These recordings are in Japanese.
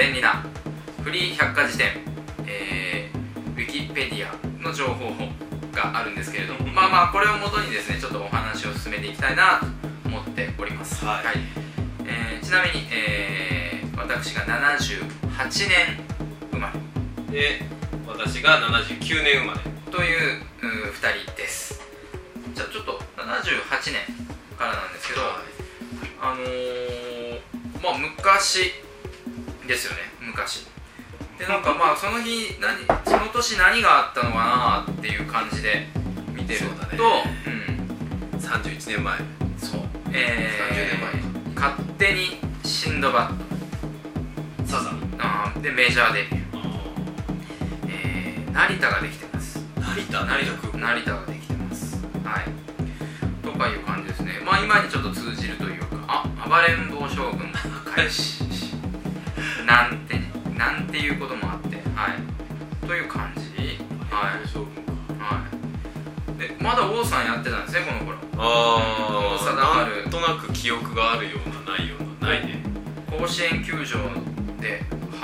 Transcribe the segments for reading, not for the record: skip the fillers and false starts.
便利なフリー百科事典、ウィキペディアの情報があるんですけれども、まあこれをもとにですねちょっとお話を進めていきたいなと思っております。 はい。 ちなみに、私が78年生まれで、私が79年生まれという2人です。じゃあちょっと78年からなんですけど、まあ昔ですよね、昔で、なんかまあその日その年何があったのかなっていう感じで見てると、 31年前、 そう、 30年前勝手にシンドバッド、 サザンでメジャーデビュー、成田ができてます。 成田ができてます。はい。とかいう感じですね。まあ今にちょっと通じるというか、暴れん坊将軍開始なんていうこともあって、はい。という感じ。はい。はい。で、まだ王さんやってたんですね、この頃。王貞治。 なんとなく記憶があるようなないような、ないね。 甲子園球場で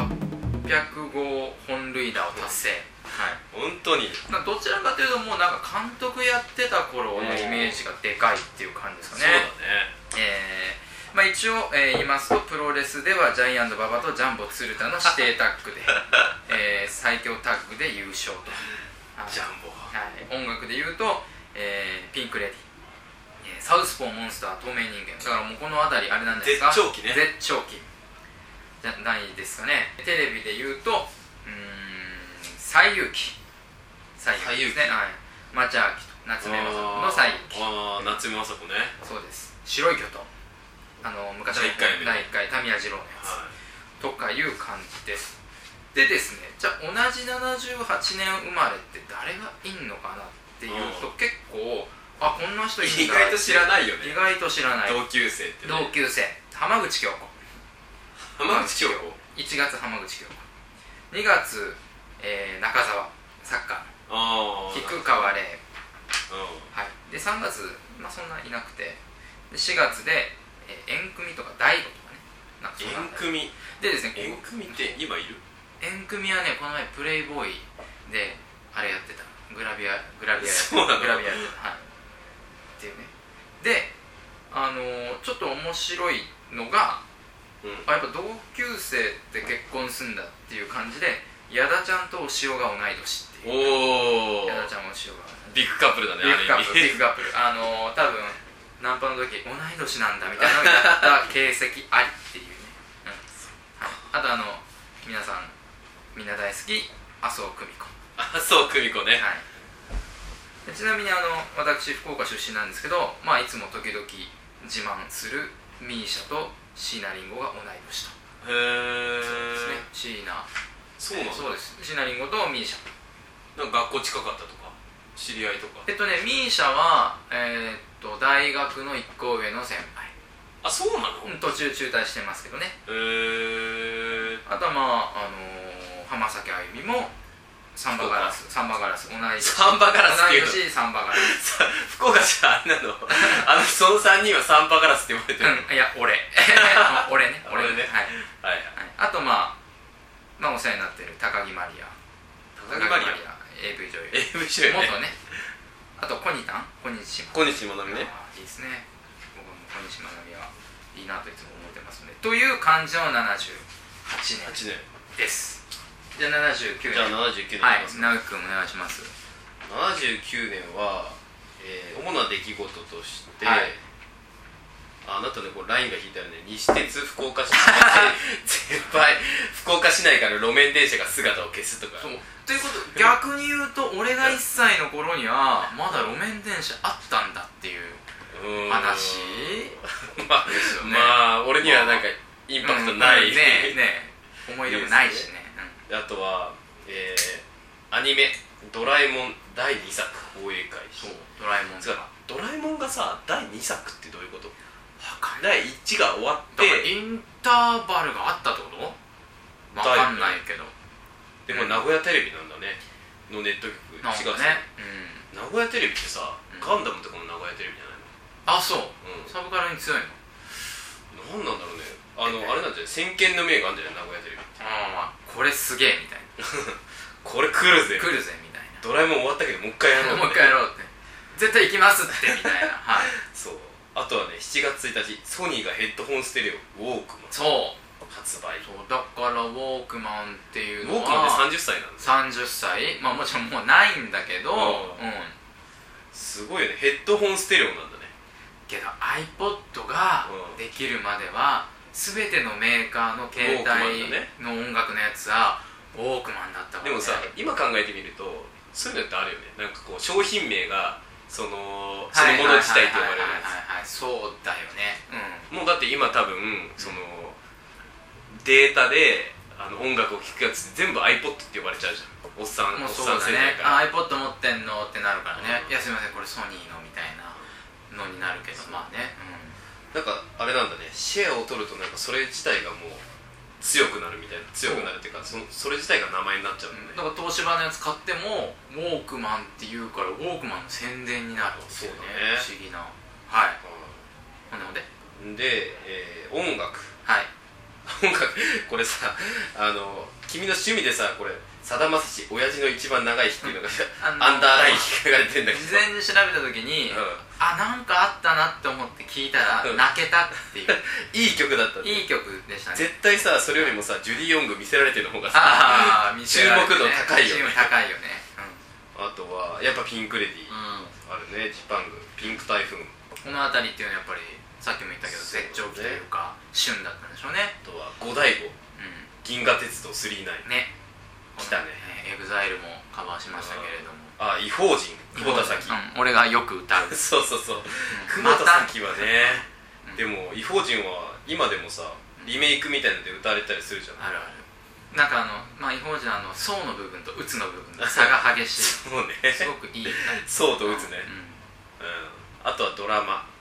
800号本塁打を達成。はい、 本当にどちらかというともうなんか監督やってた頃のイメージがでかいっていう感じですかね。 そうだね。 まあ一応、言いますとプロレスではジャイアント馬場とジャンボ鶴田の指定タッグで、最強タッグで優勝と。 ジャンボ、 はい、音楽で言うと、ピンク・レディ、サウスポーモンスター、透明人間、だからもうこの辺りあれなんですか、 絶頂期ね。 絶頂期じゃないですかね。テレビで言うと西遊記ですね。はい。町明と夏目雅子の西遊記。 夏目雅子ね。 そうです。白い巨頭。昔の第1回タミヤ二郎のやつ、とかいう感じです。でですね、じゃあ同じ78年生まれって誰がいんのかなっていうと、結構こんな人いるんだ。 意外と知らないよね。 意外と知らない。 同級生ってね。 同級生浜口京子。 浜口京子。 1月浜口京子。2月中澤サッカーの菊川怜、はい、で3月、そんないなくて、で4月で縁組とか大悟とかね、なんかそんな縁組でですね、 縁組って今いる？ 縁組はね、この前プレイボーイであれやってた、グラビアやってた、 そうなの？ グラビアやってた、はい、っていうね。でちょっと面白いのが、やっぱ同級生って結婚すんだっていう感じで、矢田ちゃんとお塩が同い年っていう。矢田ちゃんもお塩がビッグカップルだね。 ビッグカップル多分ナンパの時同い年なんだみたいなのをやった形跡ありっていうね、はい、あと皆さんみんな大好き麻生久美子。 ね、 はい。ちなみに私福岡出身なんですけど、いつも時々自慢するミーシャと椎名林檎が同い年と。 へえ。 そうですね、椎名。 そうなんだ。 そうです。椎名林檎とミーシャ。 なんか学校近かったとか知り合いとか。 ミーシャは大学の1個上の先輩。 そうなの？ 途中中退してますけどね。あとは浜崎あゆみもサンバガラス同い年。 サンバガラスっていうの？ 同い年サンバガラス。 福岡じゃあれなの？その3人はサンバガラスって呼ばれてる。 いや俺ね。はい。あとお世話になってる高木マリア。AV 女優。元ね。あと小西まなみね。いいですね。僕も小西まなみはいいなといつも思ってますので。という感じの78年です。じゃあ79年。はい。直樹君お願いします。 79年は、主な出来事として、あなたね、これラインが引いてあるね。西鉄福岡市先輩福岡市内から路面電車が姿を消すとか。 ということ、逆に言うと俺が1歳の頃にはまだ路面電車あったんだっていう話ですよね。 俺にはなんかインパクトないね、思い出もないしね。 あとはアニメ「ドラえもん」第2作放映開始。 ドラえもんドラえもんがさ、第2作ってどういうこと？第1が終わってインターバルがあったってこと？わかんないけど。 でも名古屋テレビなんだねのネット局4月ね。名古屋テレビってさ、ガンダムとかも名古屋テレビじゃないの？そう。 サブカルに強いの？ なんなんだろうね。 あれなんじゃない、先見の明があるんじゃない、名古屋テレビって。 これすげえみたいなこれ来るぜみたいな、 ドラえもん終わったけどもう一回やろうもう一回やろうって、絶対行きますってみたいなはいそう。あとはね、7月1日ソニーがヘッドホンステレオウォークマン発売。 そうだからウォークマンっていうのはウォークマンって30歳なんです 30歳、まあもちろんもうないんだけど、 すごいよね、ヘッドホンステレオなんだね。 けど iPod ができるまでは全てのメーカーの携帯の音楽のやつはウォークマンだったからね。 でもさ、今考えてみるとそういうのってあるよね、なんかこう商品名がそのもの自体って呼ばれるやつ。 そうだよね、 もうだって今多分そのデータで音楽を聴くやつ全部 iPod って呼ばれちゃうじゃん、おっさん世代から。 iPod 持ってんのってなるからね、いやすいませんこれソニーのみたいなのになるけど、まあね、 なんかあれなんだね、シェアを取るとなんかそれ自体がもう強くなるみたいな、強くなるっていうかそれ自体が名前になっちゃうんだね。 だから東芝のやつ買ってもウォークマンって言うからウォークマンの宣伝になるんですよね。不思議な。はい、ほんで音楽、 はい音楽これさ、君の趣味でさ、これさだまさし親父の一番長い日っていうのがアンダーラインに書かれてんだけど、 事前に調べた時に、なんかあったなって思って聞いたら泣けたっていういい曲だった。 いい曲でしたね。 絶対さ、それよりもさジュディ・ヨング見せられてる方がさ注目度高いよね。 高いよね。 あとはやっぱピンク・レディあるね、ジパング、ピンク・タイフーン。 この辺りっていうのはやっぱりさっきも言ったけど絶頂期というか旬だったんでしょうね。 あとは五大悟、銀河鉄道999 ね、 来たね。 EXILE もカバーしましたけれども、 異邦人、久保田早紀、 俺がよく歌うそうそうそう、久保田早紀はね、でも異邦人は今でもさリメイクみたいなので歌われたりするじゃん。 あるある。なんか異邦人は層の部分と鬱の部分の差が激しいそうね、 すごくいい層と鬱ね。あとはドラマ、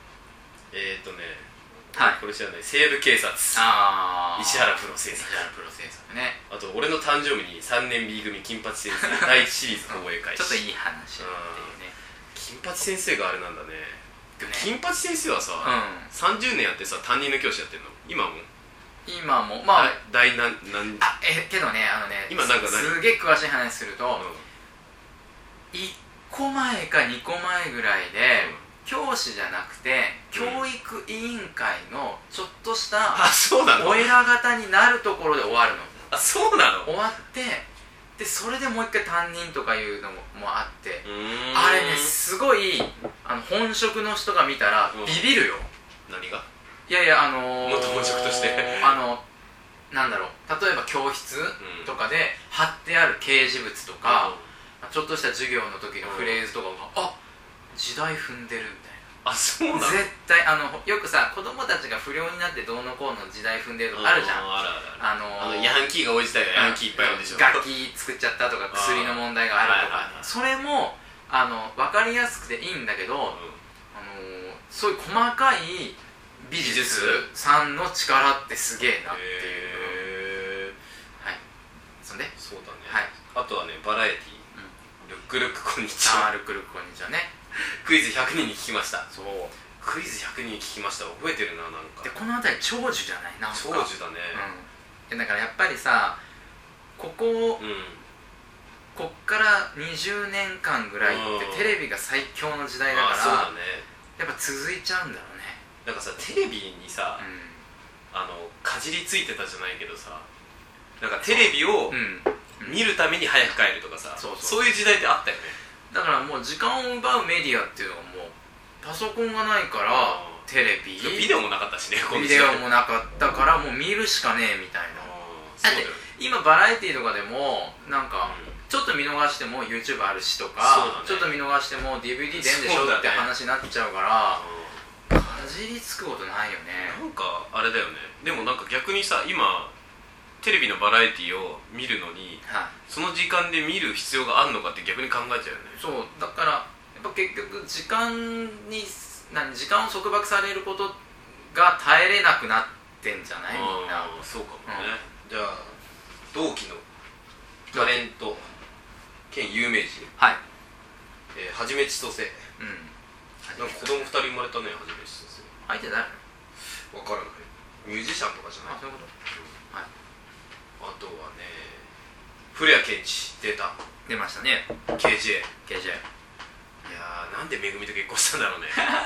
これ知らない、西部警察、石原プロ制作ね。 あと俺の誕生日に3年 B 組金八先生第1シリーズ放映開始ちょっといい話っていうね。 金八先生があれなんだね。金八先生はさ、30年やってさ担任の教師やってんの今もまあけどね、 今なんかすげえ詳しい話すると、1個前か2個前ぐらいで教師じゃなくて教育委員会のちょっとしたお偉方になるところで終わるの。 あ、そうなの。 終わってでそれでもう一回担任とかいうのもあって、あれねすごい本職の人が見たらビビるよ。 何が？ いやいや元本職としてなんだろう、例えば教室とかで貼ってある掲示物とか、ちょっとした授業の時のフレーズとかが時代踏んでるみたいな。 そうなの。 絶対よくさ子供たちが不良になってどうのこうの時代踏んでるとかあるじゃん。 ヤンキーが多い時代がヤンキーいっぱいあるでしょ。 楽器作っちゃったとか薬の問題があるとか、それも分かりやすくていいんだけど、そういう細かい美術さんの力ってすげえなっていう。はい。そんでそうだね。あとはね、バラエティルックルックこんにちは。 ルックルックこんにちはね。 クイズ100人に聞きました。 そう、 クイズ100人に聞きました。覚えてるな。なんかでこの辺り長寿じゃない？なんか長寿だね。 だからやっぱりさこっから20年間ぐらいってテレビが最強の時代だから、 そうだね、 やっぱ続いちゃうんだろうね。 なんかさテレビにさ、かじりついてたじゃないけどさ、なんかテレビを見るために早く帰るとかさ、そういう時代ってあったよね。 だからもう時間を奪うメディアっていうのがもうパソコンがないからテレビ、 ビデオもなかったしね。 ビデオもなかったからもう見るしかねえみたいな。だって今バラエティーとかでもなんかちょっと見逃しても YouTube あるしとか、ちょっと見逃しても DVD 出んでしょって話になっちゃうからかじりつくことないよね。 なんかあれだよね。でもなんか逆にさ、今テレビのバラエティを見るのに、その時間で見る必要があるのかって逆に考えちゃうよね。 そうだからやっぱ結局時間を束縛されることが耐えれなくなってんじゃない？みんな。 そうかもね。じゃあ同期のタレント兼有名人、はじめちとせ。なんか子供2人生まれたね。はじめちとせ。 相手誰？ 分からない。 ミュージシャンとかじゃない？ そういうこと、はい。 あとはね、古谷健一出た。 出ましたね。 KJ。 KJ。 いやー、なんでめぐみと結婚したんだろうね。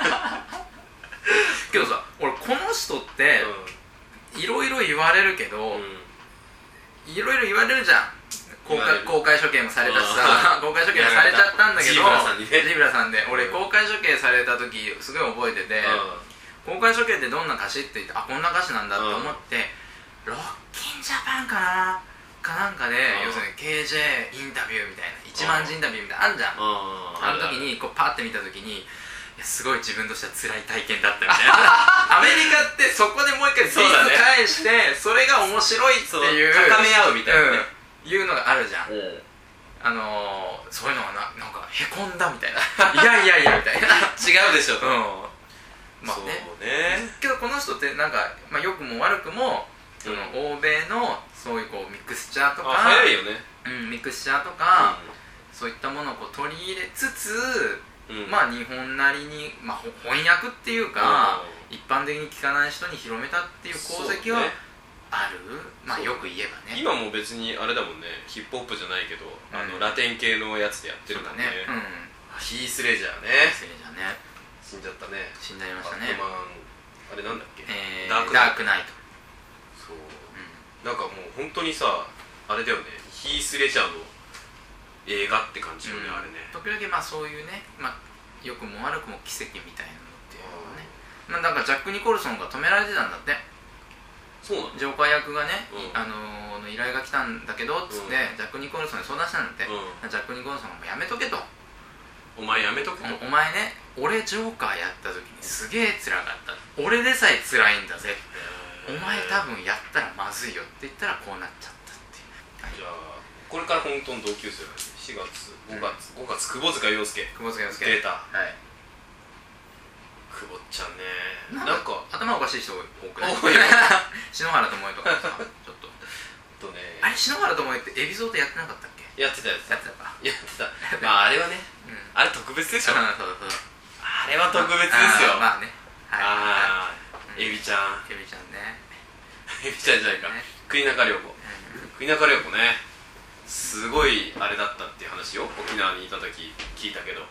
けどさ、俺この人っていろいろ言われるけど、いろいろ言われるじゃん。公開処刑もされたしさ、公開処刑もされちゃったんだけど、ジブラさんで俺公開処刑された時すごい覚えてて、公開処刑ってどんな歌詞って言って、あ、こんな歌詞なんだって思って、ロッキンジャパンかなかなんかで、要するに KJ インタビューみたいな、1万字インタビューみたいなあんじゃん。あの時にこうパッて見た時に、いやすごい自分としては辛い体験だったみたいな。アメリカってそこでもう一回ピース返して、それが面白いっていう、 高め合うみたいなね、 いうのがあるじゃん。そういうのがなんかへこんだみたいな。いやみたいな。 違うでしょと。 まあね。けどこの人ってなんか、まあ良くも悪くも欧米のそういうこうミクスチャーとか、 早いよね。 ミクスチャーとか、そういったものをこう取り入れつつ、まあ日本なりに、まあ、翻訳っていうか、一般的に聞かない人に広めたっていう功績はある、まあよく言えばね。 今も別にあれだもんね、ヒップホップじゃないけど、ラテン系のやつでやってるもんね。ヒース・レジャーね。死んじゃったね。 死んじゃいましたね。 あれなんだっけ、 ダークナイト。 そう、なんかもう本当にさ、あれだよね、ヒース・レジャーの映画って感じよね、あれね。 時々まあそういうね、まあ良くも悪くも奇跡みたいなのっていうのはね、まあなんかジャック・ニコルソンが止められてたんだって。 そうなの？ ジョーカー役がね、依頼が来たんだけどっつって、ジャック・ニコルソンに相談したんだって。ジャック・ニコルソンがもうやめとけと。 お前やめとけと。 お前ね、俺ジョーカーやった時にすげえ辛かった。俺でさえ辛いんだぜ。お前多分やったらまずいよって言ったらこうなっちゃったっていう。 じゃあこれから本当の同級生だね。4月5月窪塚洋介出た。はい。久保ちゃんね、なんか頭おかしい人多くない？篠原ともえとかさ、ちょっとあれ篠原ともえってエピソードやってなかったっけ？ やってたか。 まああれはね、あれ特別でしょ。あれは特別ですよ。 まあね。 ああ、エビちゃんね。 エビちゃんじゃないか。国中涼子ね、すごいあれだったっていう話を沖縄にいた時聞いたけど、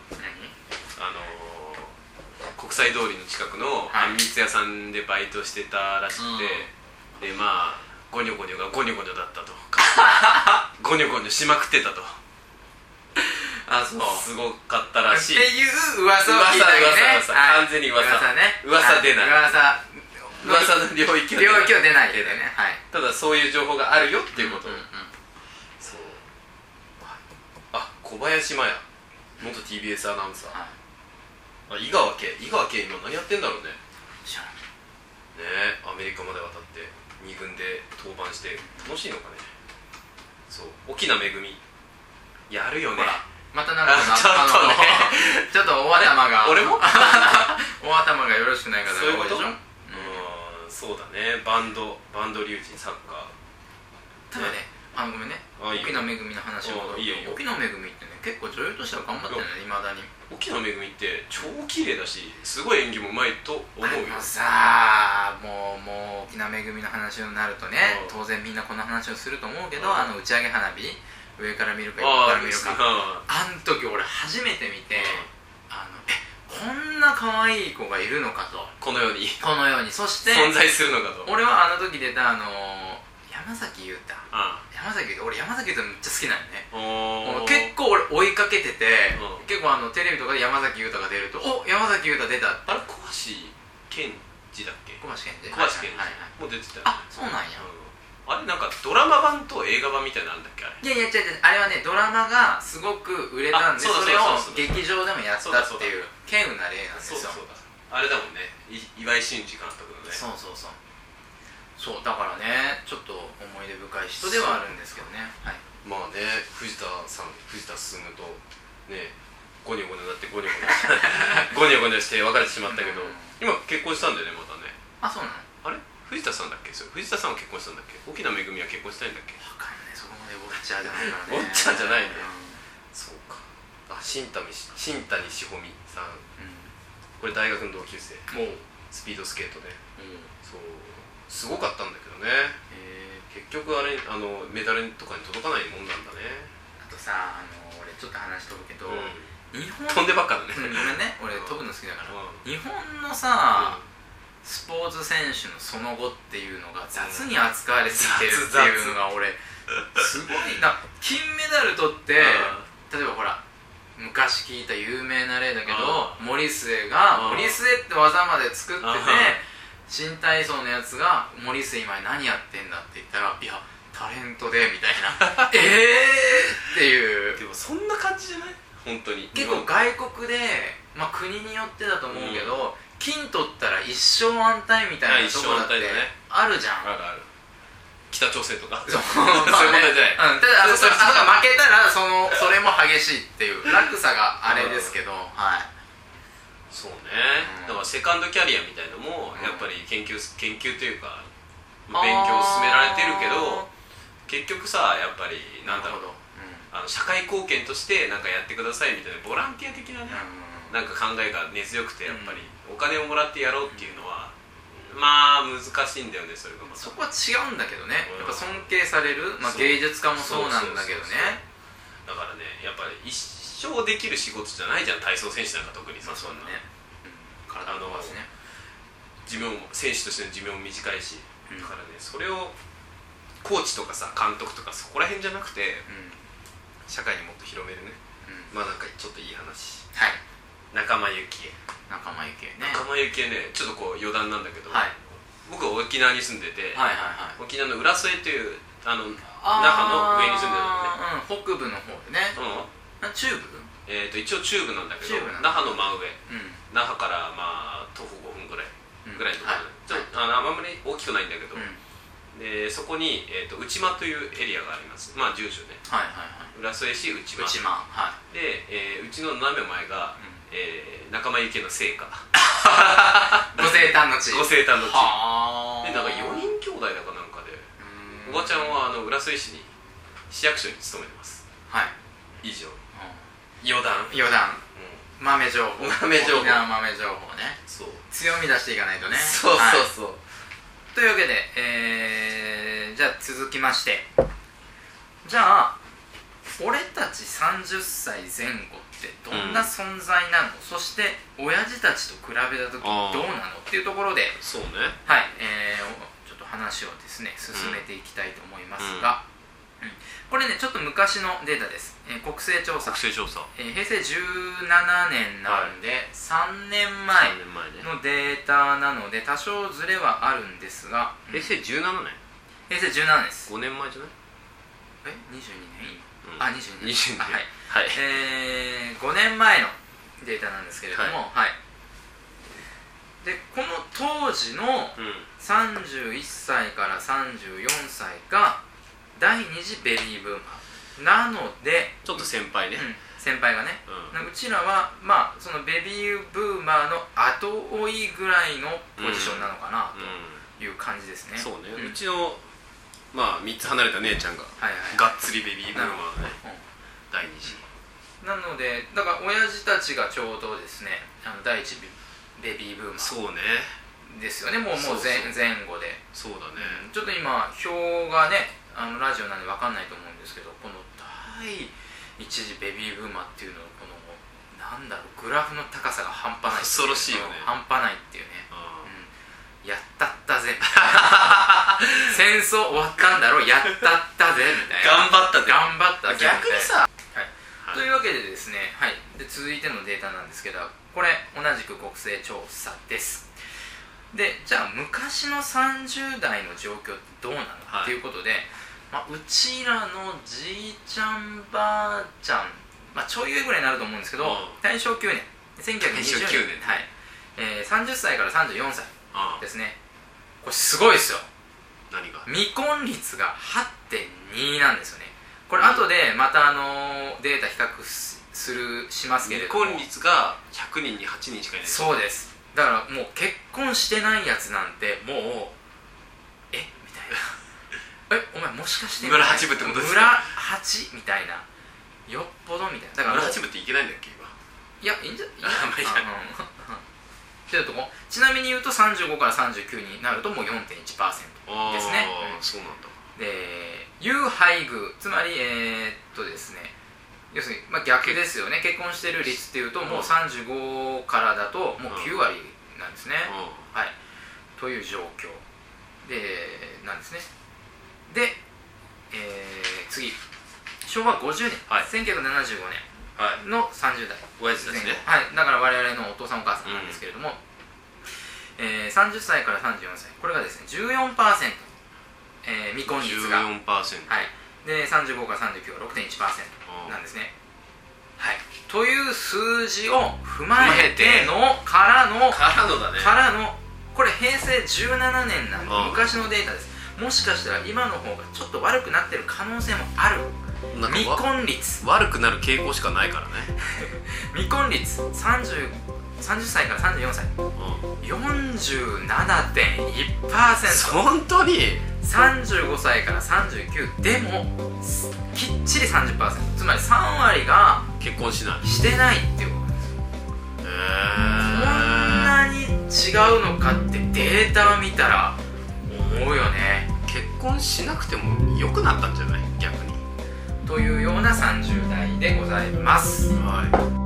国際通りの近くのあんみつ屋さんでバイトしてたらしくて、でまあゴニョゴニョがゴニョゴニョだったと。ゴニョゴニョしまくってたと。 あ、そう。 すごかったらしいっていう噂を聞いたけどね。 完全に噂出ない。噂の領域は出ないけどね。 ただそういう情報があるよっていうこと。そう。あ、小林麻也元 TBS アナウンサー。井川圭今何やってんだろうね。 知らんね。アメリカまで渡って2軍で登板して楽しいのかね。そう。沖縄めぐみやるよね。 またなんかちょっと大頭が俺も大頭がよろしくないからそういうこと。そうだね。バンド龍神サッカー。 ただね、ごめんね、沖縄めぐみの話を戻ると、沖縄めぐみってね、結構女優としては頑張ってるね、いまだに。 沖縄めぐみって超綺麗だし、すごい演技もうまいと思うよ。 さあもう沖縄めぐみの話になるとね、当然みんなこの話をすると思うけど、打ち上げ花火、上から見るか横から見るか、あん時俺初めて見て、こんな可愛い子がいるのかと、 この世にそして存在するのかと。 俺はあの時出た山崎裕太、俺山崎裕太めっちゃ好きなんよね。結構俺追いかけてて、結構テレビとかで山崎裕太が出ると、お、山崎裕太出た。 あれ小橋健二だっけ？ 小橋健二もう出てたよ。 あ、そうなんや。 あれなんかドラマ版と映画版みたいなのあんだっけ？あれ。 いや違う、あれはね、ドラマがすごく売れたんで、それを劇場でもやったっていう稀有な例なんですよ。 あれだもんね、岩井俊二監督のね。 そうだからね、ちょっと思い出深い人ではあるんですけどね。 まあね、藤田進とね、ゴニョゴニョだってゴニョゴニョして別れてしまったけど、今結婚したんだよね、またね。 あ、そうなの？ あれ藤田さんだっけ？藤田さんは結婚したんだっけ？沖縄めぐみは結婚したいんだっけ？ わかんない、そこまでウォッチャーじゃないからね。 ウォッチャーじゃないね。そうか。新谷志保美さん、これ大学の同級生。スピードスケートね。そうすごかったんだけどね。結局あれメダルとかに届かないもんなんだね。 あとさ俺ちょっと話飛ぶけど、日本飛んでばっかだね。 ごめんね、俺飛ぶの好きだから、日本のさ、スポーツ選手のその後っていうのが雑に扱われすぎてるっていうのが俺すごいな。金メダル取って、例えばほら昔聞いた有名な例だけど、森末が森末って技まで作ってて、新体操のやつが森末今何やってんだって言ったら、いやタレントでみたいなっていう。 でもそんな感じじゃない？本当に結構外国で、まあ国によってだと思うけど、金取ったら一生安泰みたいなところだってあるじゃん。 あるある。北朝鮮とかそうそういう問題じゃない。 ただそれ負けたらそれも激しいっていう落差があれですけど、はい。 そうね。だからセカンドキャリアみたいのもやっぱり研究というか勉強を進められてるけど、結局さやっぱりなんだろう、社会貢献としてなんかやってくださいみたいなボランティア的なね、なんか考えが根強くて、やっぱりお金をもらってやろうっていうのはまあ難しいんだよね。それがまたそこは違うんだけどね、やっぱ尊敬される、まあ、芸術家もそうなんだけどね。 だからねやっぱり一生できる仕事じゃないじゃん、体操選手なんか特にさ。 そうだね、体の伸ばすね。 寿命も選手としての寿命も短いし、だからねそれをコーチとかさ監督とかそこら辺じゃなくて、社会にもっと広めるね。まあなんかちょっといい話。 はい。 仲間由紀恵ね。 仲間由紀恵ね、ちょっとこう余談なんだけど、僕は沖縄に住んでて、沖縄の浦添という那覇の上に住んでるのね。 北部の方でね。中部？ 一応中部なんだけど、那覇の真上、那覇からまあ徒歩5分ぐらいのところで、あんまり大きくないんだけど、でそこに内間というエリアがあります。まあ住所ね。浦添市内間。でうちの斜め前が仲間由紀恵の生家。 ご生誕の地。 ご生誕の地。でなんか4人兄弟だかなんかで、おばちゃんは浦添市に市役所に勤めてます。以上。余談。豆情報。沖縄豆情報ね。 強み出していかないとね。 そう。 というわけで、じゃあ続きまして、じゃあ俺たち30歳前後ってどんな存在なの、そして親父たちと比べた時どうなのっていうところで、 そうね、 はい、ちょっと話をですね進めていきたいと思いますが、これねちょっと昔のデータです。国勢調査、平成17年なんで、3年前のデータなので多少ズレはあるんですが、 平成17年？ 平成17年です。 5年前じゃない？ 22年今、22 年はい、5年前のデータなんですけれども、でこの当時の31歳から34歳が第二次ベビーブーマーなので、 ちょっと先輩ね、 先輩がね、うちらはまあそのベビーブーマーの後追いぐらいのポジションなのかなという感じですね。 そうね、うちのまあ3つ離れた姉ちゃんががっつりベビーブーマーね、第二次なので、だから親父たちがちょうどですね第一ベビーブーマーそうねですよね。もう前後で。 そうだね、 ちょっと今表がねラジオなんで分かんないと思うんですけど、この第一次ベビーブーマーっていうのはこのなんだろう、グラフの高さが半端ない、 恐ろしいよね、 半端ないっていうね、やったったぜ戦争終わったんだろう、やったったぜみたいな、 頑張ったぜ逆にさ、というわけでですね、で続いてのデータなんですけど、これ同じく国勢調査です。でじゃあ昔の30代の状況ってどうなの、っていうことで、うちらのじいちゃんばあちゃん、ちょい上ぐらいになると思うんですけど、大正9年1920年、30歳から34歳ですね。これすごいですよ。 何が？ 未婚率が 8.2 なんですよね。これ後でまたデータ比較しますけれども、 未婚率が100人に8人しかいない。 そうです。だからもう結婚してないやつなんてもうみたいなお前もしかして村八部ってことですか？ 村八みたいな、よっぽどみたいな。だから村八部っていけないんだっけ今？ いやいいんじゃいいっていうところ。ちなみに言うと35から39になるともう 4.1% ですね。 そうなんだ。 で有配偶、つまりですね、要するに、逆ですよね。結婚している率っていうともう35からだともう9割なんですね。はい、という状況でなんですね。で、次昭和50年、1975年の30代、 親父ですね。 はい、だから我々のお父さんお母さんなんですけれども、30歳から34歳、これがですね 14%、未婚率が 14%、 はい、で35から39は 6.1% なんですね。はい、という数字を踏まえてのからのこれ平成17年なんで昔のデータです。もしかしたら今の方がちょっと悪くなってる可能性もある。未婚率悪くなる傾向しかないからね。 未婚率30歳から34歳、47.1%。 本当に 35歳から39でもきっちり 30%、 つまり3割が結婚しないしてないっていうことです。こんなに違うのかってデータを見たら思うよね。 結婚しなくても良くなったんじゃない、逆に。 というような30代でございます。 はい。